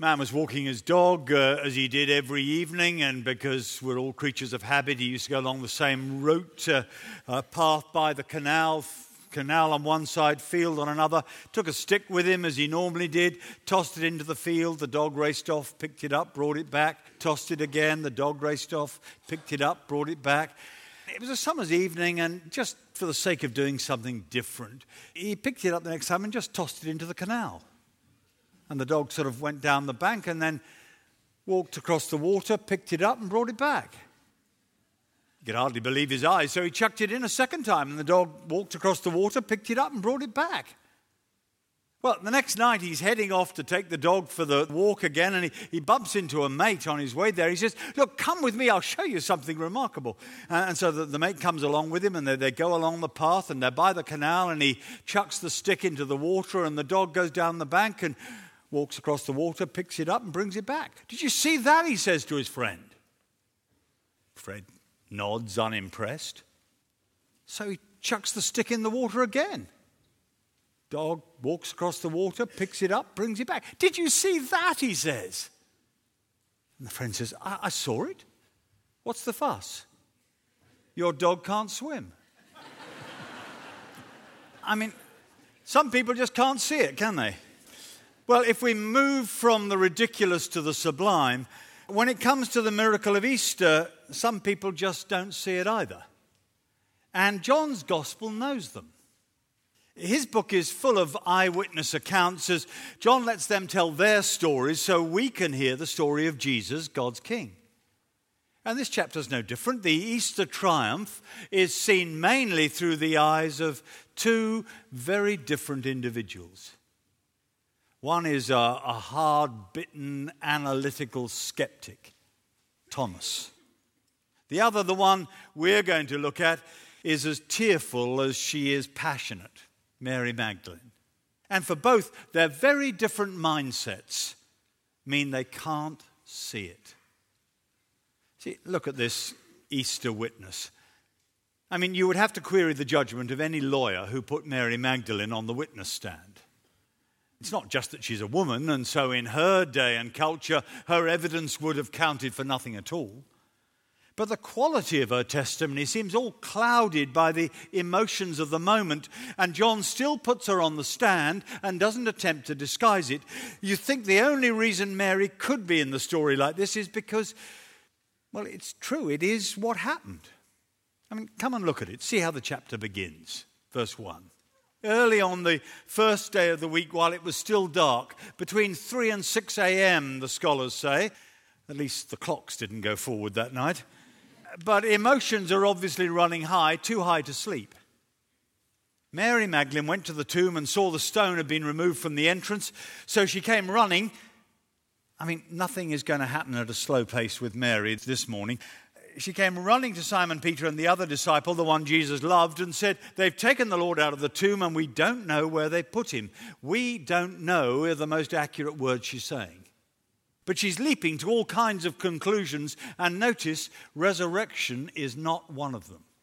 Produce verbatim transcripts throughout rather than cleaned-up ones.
Man was walking his dog uh, as he did every evening, and because we're all creatures of habit, he used to go along the same route, uh, uh, path by the canal, f- canal on one side, field on another. Took a stick with him as he normally did, tossed it into the field. The dog raced off, picked it up, brought it back, tossed it again. The dog raced off, picked it up, brought it back. It was a summer's evening, and just for the sake of doing something different, he picked it up the next time and just tossed it into the canal. And the dog sort of went down the bank and then walked across the water, picked it up and brought it back. He could hardly believe his eyes, so he chucked it in a second time, and the dog walked across the water, picked it up and brought it back. Well, the next night he's heading off to take the dog for the walk again, and he, he bumps into a mate on his way there. He says, "Look, come with me, I'll show you something remarkable." Uh, and so the, the mate comes along with him, and they, they go along the path, and they're by the canal, and he chucks the stick into the water, and the dog goes down the bank and walks across the water, picks it up and brings it back. "Did you see that?" he says to his friend. Fred nods, unimpressed. So he chucks the stick in the water again. Dog walks across the water, picks it up, brings it back. "Did you see that?" he says. And the friend says, I, I saw it. What's the fuss? Your dog can't swim. I mean, some people just can't see it, can they? Well, if we move from the ridiculous to the sublime, when it comes to the miracle of Easter, some people just don't see it either. And John's gospel knows them. His book is full of eyewitness accounts as John lets them tell their stories so we can hear the story of Jesus, God's King. And this chapter is no different. The Easter triumph is seen mainly through the eyes of two very different individuals. One is a, a hard-bitten, analytical skeptic, Thomas. The other, the one we're going to look at, is as tearful as she is passionate, Mary Magdalene. And for both, their very different mindsets mean they can't see it. See, look at this Easter witness. I mean, you would have to query the judgment of any lawyer who put Mary Magdalene on the witness stand. It's not just that she's a woman, and so in her day and culture, her evidence would have counted for nothing at all. But the quality of her testimony seems all clouded by the emotions of the moment, and John still puts her on the stand and doesn't attempt to disguise it. You think the only reason Mary could be in the story like this is because, well, it's true, it is what happened. I mean, come and look at it. See how the chapter begins. Verse one. Early on the first day of the week, while it was still dark, between three and six a.m., the scholars say, at least the clocks didn't go forward that night, but emotions are obviously running high, too high to sleep. Mary Magdalene went to the tomb and saw the stone had been removed from the entrance, so she came running. I mean, nothing is going to happen at a slow pace with Mary this morning. She came running to Simon Peter and the other disciple, the one Jesus loved, and said, "They've taken the Lord out of the tomb and we don't know where they put him." We don't know are the most accurate words she's saying. But she's leaping to all kinds of conclusions, and notice, resurrection is not one of them.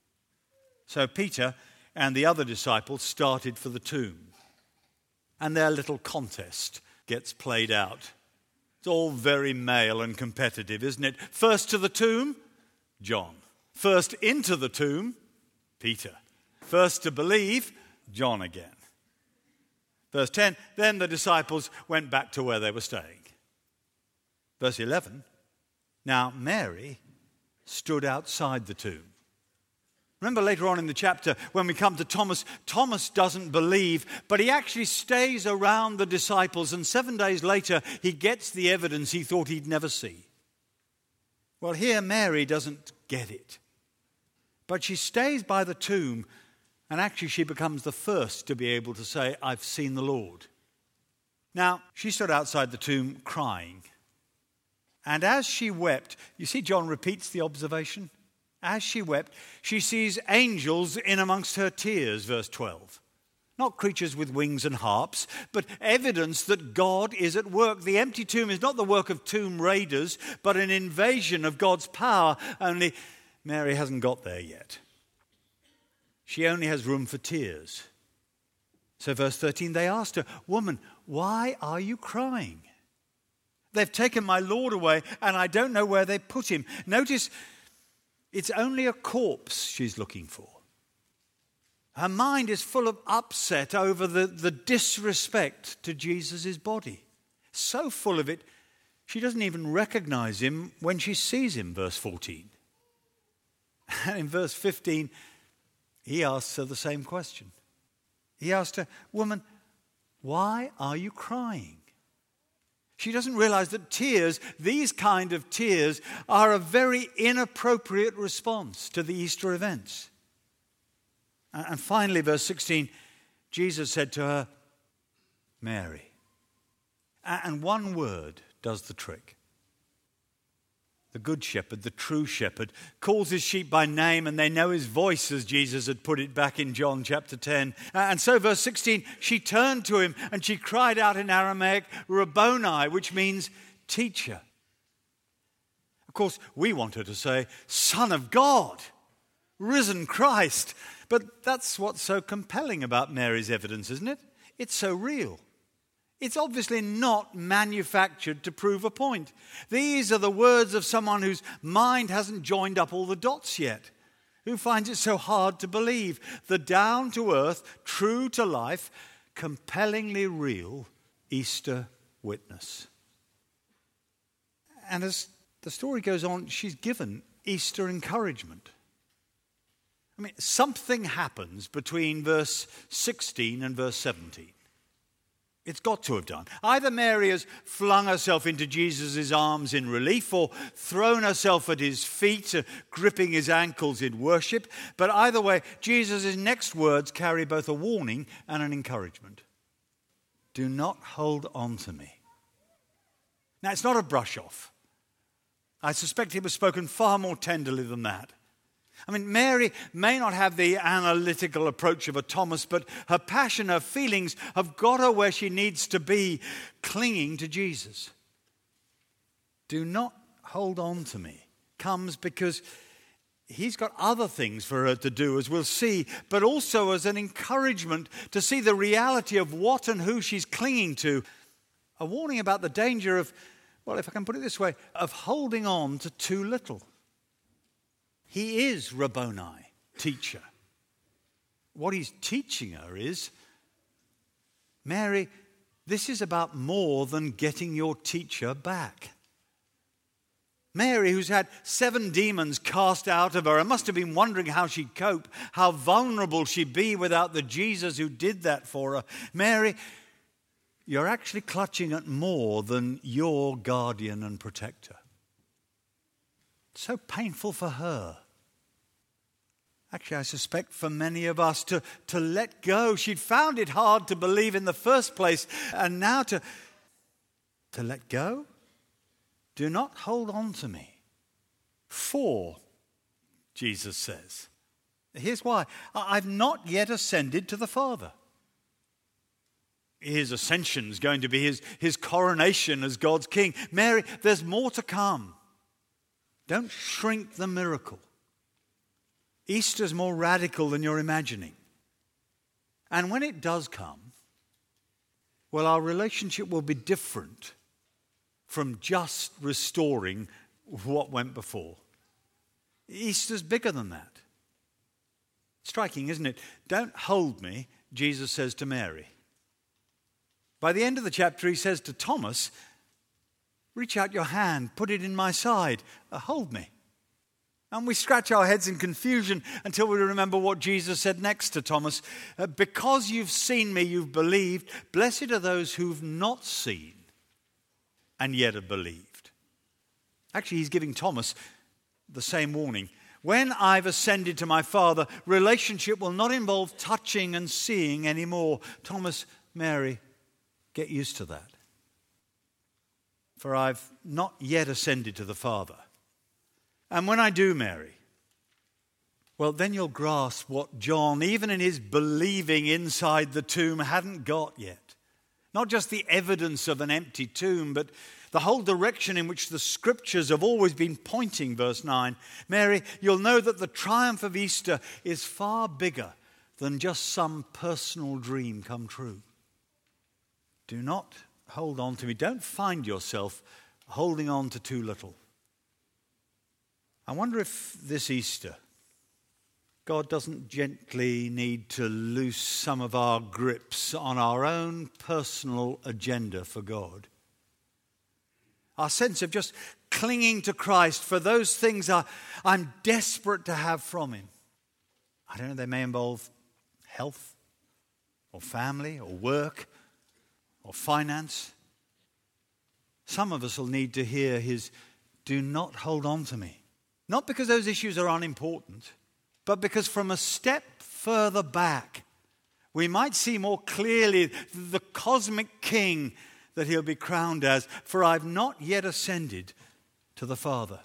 So Peter and the other disciples started for the tomb, and their little contest gets played out. It's all very male and competitive, isn't it? First to the tomb, John. First into the tomb, Peter. First to believe, John again. Verse ten, then the disciples went back to where they were staying. Verse eleven, now Mary stood outside the tomb. Remember later on in the chapter when we come to Thomas, Thomas doesn't believe, but he actually stays around the disciples, and seven days later he gets the evidence he thought he'd never see. Well, here Mary doesn't get it, but she stays by the tomb, and actually she becomes the first to be able to say, "I've seen the Lord." Now, she stood outside the tomb crying. And as she wept, you see John repeats the observation. As she wept, she sees angels in amongst her tears, verse twelve. Not creatures with wings and harps, but evidence that God is at work. The empty tomb is not the work of tomb raiders, but an invasion of God's power. Only Mary hasn't got there yet. She only has room for tears. So verse thirteen, they asked her, "Woman, why are you crying?" They've taken my Lord away, and I don't know where they put him. Notice, it's only a corpse she's looking for. Her mind is full of upset over the, the disrespect to Jesus' body. So full of it, she doesn't even recognize him when she sees him, verse fourteen. And in verse fifteen, he asks her the same question. He asked her, "Woman, why are you crying?" She doesn't realize that tears, these kind of tears, are a very inappropriate response to the Easter events. And finally, verse sixteen, Jesus said to her, "Mary." And one word does the trick. The good shepherd, the true shepherd, calls his sheep by name and they know his voice, as Jesus had put it back in John chapter ten. And so verse sixteen, she turned to him and she cried out in Aramaic, "Rabboni," which means teacher. Of course, we want her to say, "Son of God, risen Christ." But that's what's so compelling about Mary's evidence, isn't it? It's so real. It's obviously not manufactured to prove a point. These are the words of someone whose mind hasn't joined up all the dots yet, who finds it so hard to believe. The down-to-earth, true-to-life, compellingly real Easter witness. And as the story goes on, she's given Easter encouragement. I mean, something happens between verse sixteen and verse seventeen. It's got to have done. Either Mary has flung herself into Jesus' arms in relief or thrown herself at his feet, uh, gripping his ankles in worship. But either way, Jesus' next words carry both a warning and an encouragement. Do not hold on to me. Now, it's not a brush off. I suspect it was spoken far more tenderly than that. I mean, Mary may not have the analytical approach of a Thomas, but her passion, her feelings have got her where she needs to be, clinging to Jesus. Do not hold on to me comes because he's got other things for her to do, as we'll see, but also as an encouragement to see the reality of what and who she's clinging to. A warning about the danger of, well, if I can put it this way, of holding on to too little. He is Rabboni, teacher. What he's teaching her is, Mary, this is about more than getting your teacher back. Mary, who's had seven demons cast out of her and must have been wondering how she'd cope, how vulnerable she'd be without the Jesus who did that for her. Mary, you're actually clutching at more than your guardian and protector. So painful for her. Actually, I suspect for many of us to, to let go. She'd found it hard to believe in the first place, and now to, to let go? Do not hold on to me. For, Jesus says. Here's why. I've not yet ascended to the Father. His ascension is going to be his, his coronation as God's king. Mary, there's more to come. Don't shrink the miracle. Easter's more radical than you're imagining. And when it does come, well, our relationship will be different from just restoring what went before. Easter's bigger than that. Striking, isn't it? Don't hold me, Jesus says to Mary. By the end of the chapter, he says to Thomas, reach out your hand, put it in my side, uh, hold me. And we scratch our heads in confusion until we remember what Jesus said next to Thomas. Uh, because you've seen me, you've believed. Blessed are those who've not seen and yet have believed. Actually, he's giving Thomas the same warning. When I've ascended to my Father, relationship will not involve touching and seeing anymore. Thomas, Mary, get used to that. For I've not yet ascended to the Father. And when I do, Mary, well, then you'll grasp what John, even in his believing inside the tomb, hadn't got yet. Not just the evidence of an empty tomb, but the whole direction in which the scriptures have always been pointing, verse nine. Mary, you'll know that the triumph of Easter is far bigger than just some personal dream come true. Do not hold on to me. Don't find yourself holding on to too little. I wonder if this Easter, God doesn't gently need to loose some of our grips on our own personal agenda for God. Our sense of just clinging to Christ for those things are, I'm desperate to have from him. I don't know, they may involve health or family or work or finance. Some of us will need to hear his, do not hold on to me. Not because those issues are unimportant, but because from a step further back, we might see more clearly the cosmic king that he'll be crowned as, for I've not yet ascended to the Father.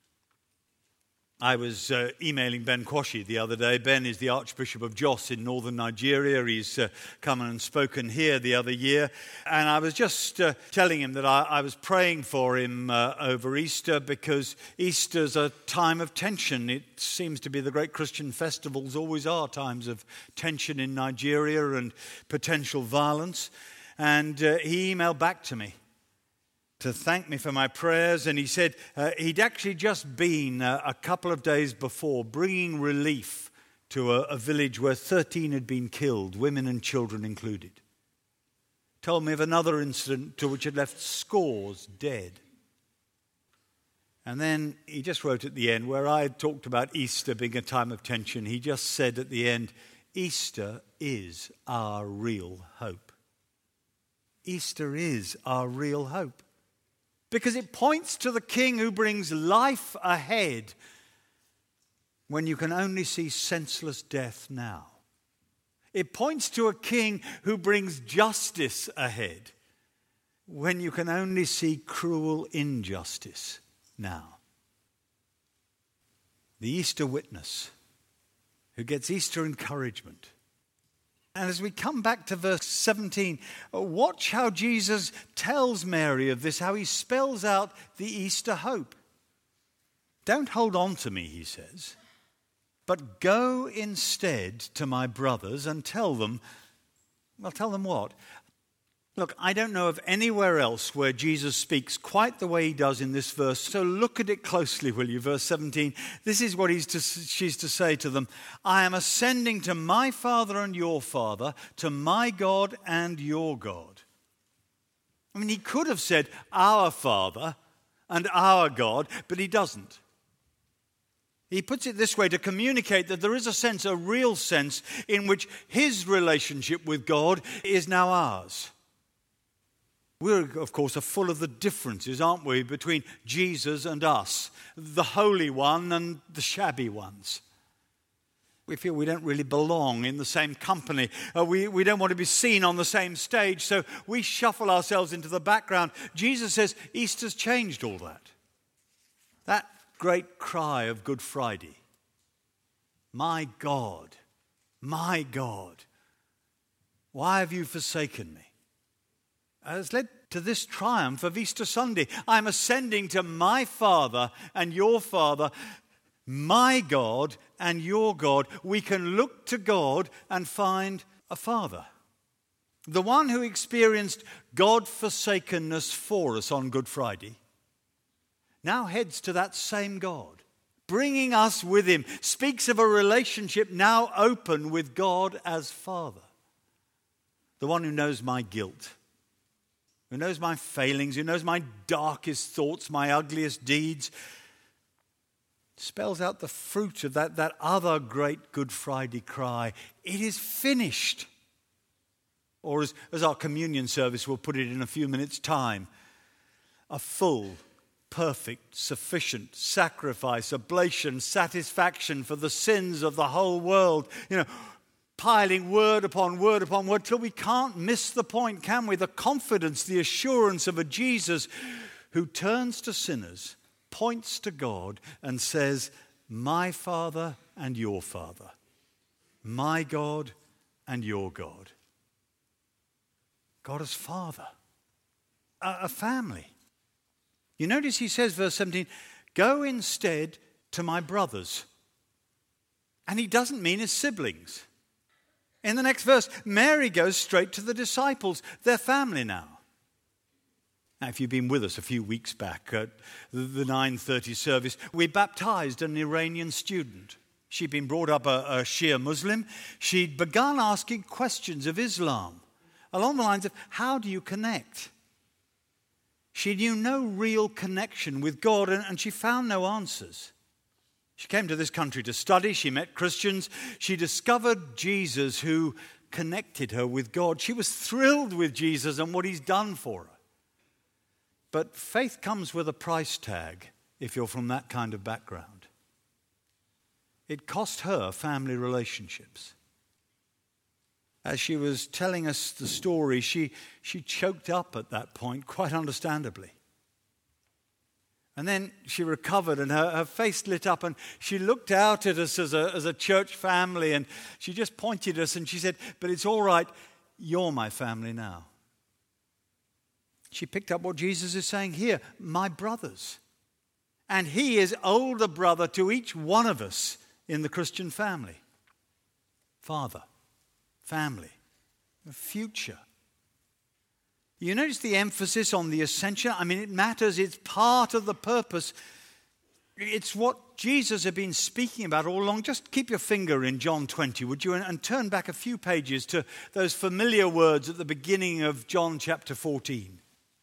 I was uh, emailing Ben Kwashi the other day. Ben is the Archbishop of Jos in northern Nigeria. He's uh, come and spoken here the other year. And I was just uh, telling him that I, I was praying for him uh, over Easter, because Easter's a time of tension. It seems to be the great Christian festivals always are times of tension in Nigeria and potential violence. And uh, he emailed back to me to thank me for my prayers, and he said uh, he'd actually just been uh, a couple of days before bringing relief to a, a village where thirteen had been killed, women and children included. Told me of another incident to which had left scores dead. And then he just wrote at the end, where I had talked about Easter being a time of tension, he just said at the end, Easter is our real hope. Easter is our real hope. Because it points to the King who brings life ahead when you can only see senseless death now. It points to a King who brings justice ahead when you can only see cruel injustice now. The Easter witness who gets Easter encouragement. And as we come back to verse seventeen, watch how Jesus tells Mary of this, how he spells out the Easter hope. Don't hold on to me, he says, but go instead to my brothers and tell them, well, tell them what? Look, I don't know of anywhere else where Jesus speaks quite the way he does in this verse. So look at it closely, will you? Verse seventeen. This is what he's to, she's to say to them. I am ascending to my Father and your Father, to my God and your God. I mean, he could have said our Father and our God, but he doesn't. He puts it this way to communicate that there is a sense, a real sense, in which his relationship with God is now ours. We, of course, are full of the differences, aren't we, between Jesus and us, the holy one and the shabby ones. We feel we don't really belong in the same company. Uh, we, we don't want to be seen on the same stage, so we shuffle ourselves into the background. Jesus says Easter's changed all that. That great cry of Good Friday, my God, my God, why have you forsaken me? Has led to this triumph of Easter Sunday. I'm ascending to my Father and your Father, my God and your God. We can look to God and find a Father. The one who experienced God-forsakenness for us on Good Friday now heads to that same God, bringing us with him, speaks of a relationship now open with God as Father. The one who knows my guilt, who knows my failings, who knows my darkest thoughts, my ugliest deeds, spells out the fruit of that, that other great Good Friday cry, it is finished. Or as, as our communion service will put it in a few minutes' time, a full, perfect, sufficient sacrifice, oblation, satisfaction for the sins of the whole world. You know, piling word upon word upon word till we can't miss the point, can we? The confidence, the assurance of a Jesus who turns to sinners, points to God and says, my Father and your Father, my God and your God. God as Father, a, a family. You notice he says, verse seventeen, go instead to my brothers. And he doesn't mean his siblings. In the next verse, Mary goes straight to the disciples, their family now. Now, if you've been with us a few weeks back at the nine thirty service, we baptized an Iranian student. She'd been brought up a, a Shia Muslim. She'd begun asking questions of Islam along the lines of, how do you connect? She knew no real connection with God, and, and she found no answers. She came to this country to study. She met Christians. She discovered Jesus, who connected her with God. She was thrilled with Jesus and what he's done for her. But faith comes with a price tag if you're from that kind of background. It cost her family relationships. As she was telling us the story, she, she choked up at that point, quite understandably. And then she recovered and her, her face lit up and she looked out at us as a, as a church family and she just pointed at us and she said, but it's all right, you're my family now. She picked up what Jesus is saying here, my brothers. And he is older brother to each one of us in the Christian family. Father, family, future. You notice the emphasis on the essential? I mean, it matters. It's part of the purpose. It's what Jesus had been speaking about all along. Just keep your finger in John twenty, would you? And, and turn back a few pages to those familiar words at the beginning of John chapter fourteen.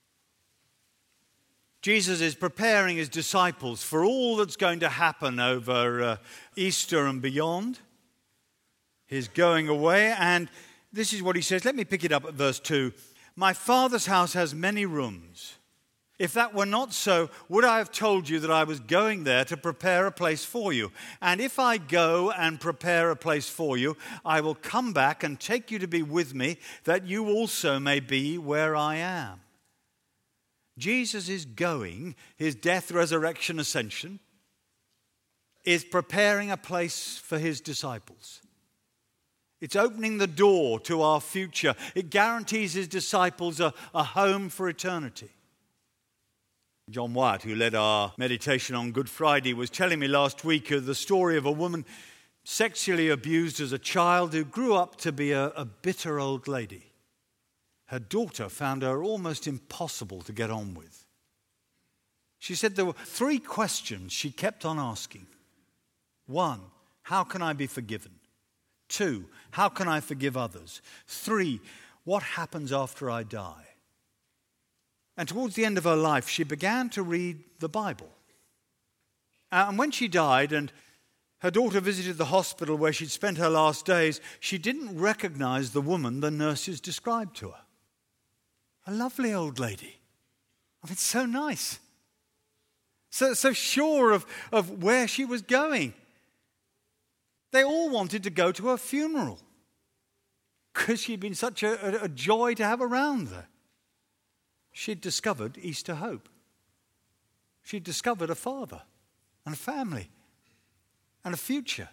Jesus is preparing his disciples for all that's going to happen over uh, Easter and beyond. His going away. And this is what he says. Let me pick it up at verse two. My Father's house has many rooms. If that were not so, would I have told you that I was going there to prepare a place for you? And if I go and prepare a place for you, I will come back and take you to be with me, that you also may be where I am. Jesus is going, his death, resurrection, ascension, is preparing a place for his disciples. It's opening the door to our future. It guarantees his disciples a, a home for eternity. John Wyatt, who led our meditation on Good Friday, was telling me last week of the story of a woman sexually abused as a child who grew up to be a, a bitter old lady. Her daughter found her almost impossible to get on with. She said there were three questions she kept on asking. One, how can I be forgiven? Two, how can I forgive others? Three, what happens after I die? And towards the end of her life, she began to read the Bible. And when she died and her daughter visited the hospital where she'd spent her last days, she didn't recognize the woman the nurses described to her. A lovely old lady. I mean, so nice. So, so sure of, of where she was going. They all wanted to go to her funeral because she'd been such a, a, a joy to have around there. She'd discovered Easter hope. She'd discovered a father and a family and a future.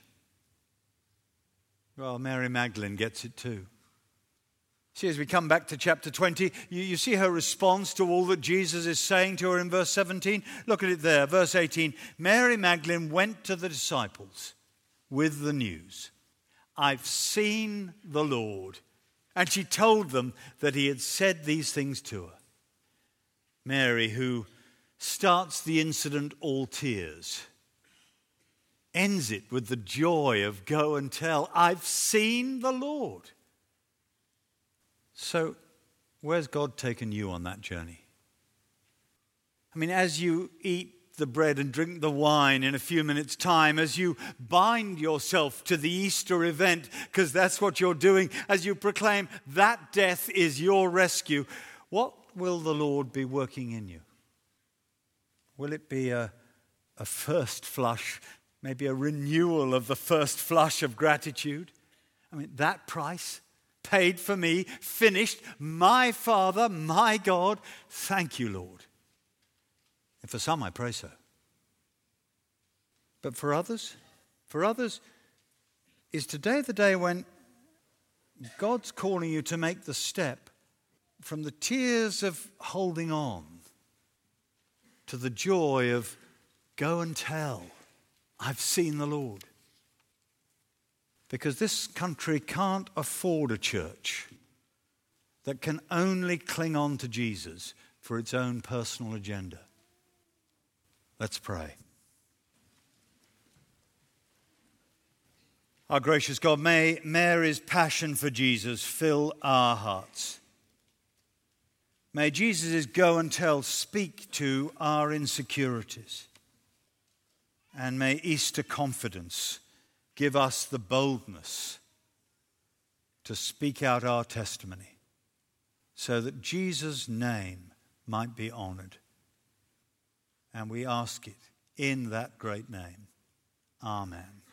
Well, Mary Magdalene gets it too. See, as we come back to chapter twenty, you, you see her response to all that Jesus is saying to her in verse seventeen. Look at it there, verse eighteen. Mary Magdalene went to the disciples with the news. I've seen the Lord. And she told them that he had said these things to her. Mary, who starts the incident all tears, ends it with the joy of go and tell, I've seen the Lord. So, where's God taken you on that journey? I mean, as you eat the bread and drink the wine in a few minutes' time, as you bind yourself to the Easter event, because that's what you're doing, as you proclaim that death is your rescue, what will the Lord be working in you? Will it be a, a first flush, maybe a renewal of the first flush of gratitude? I mean, that price paid for me, finished, my Father, my God, thank you, Lord. And for some, I pray so. But for others, for others, is today the day when God's calling you to make the step from the tears of holding on to the joy of go and tell, I've seen the Lord. Because this country can't afford a church that can only cling on to Jesus for its own personal agenda. Let's pray. Our gracious God, may Mary's passion for Jesus fill our hearts. May Jesus' go and tell speak to our insecurities. And may Easter confidence give us the boldness to speak out our testimony so that Jesus' name might be honored. And we ask it in that great name. Amen.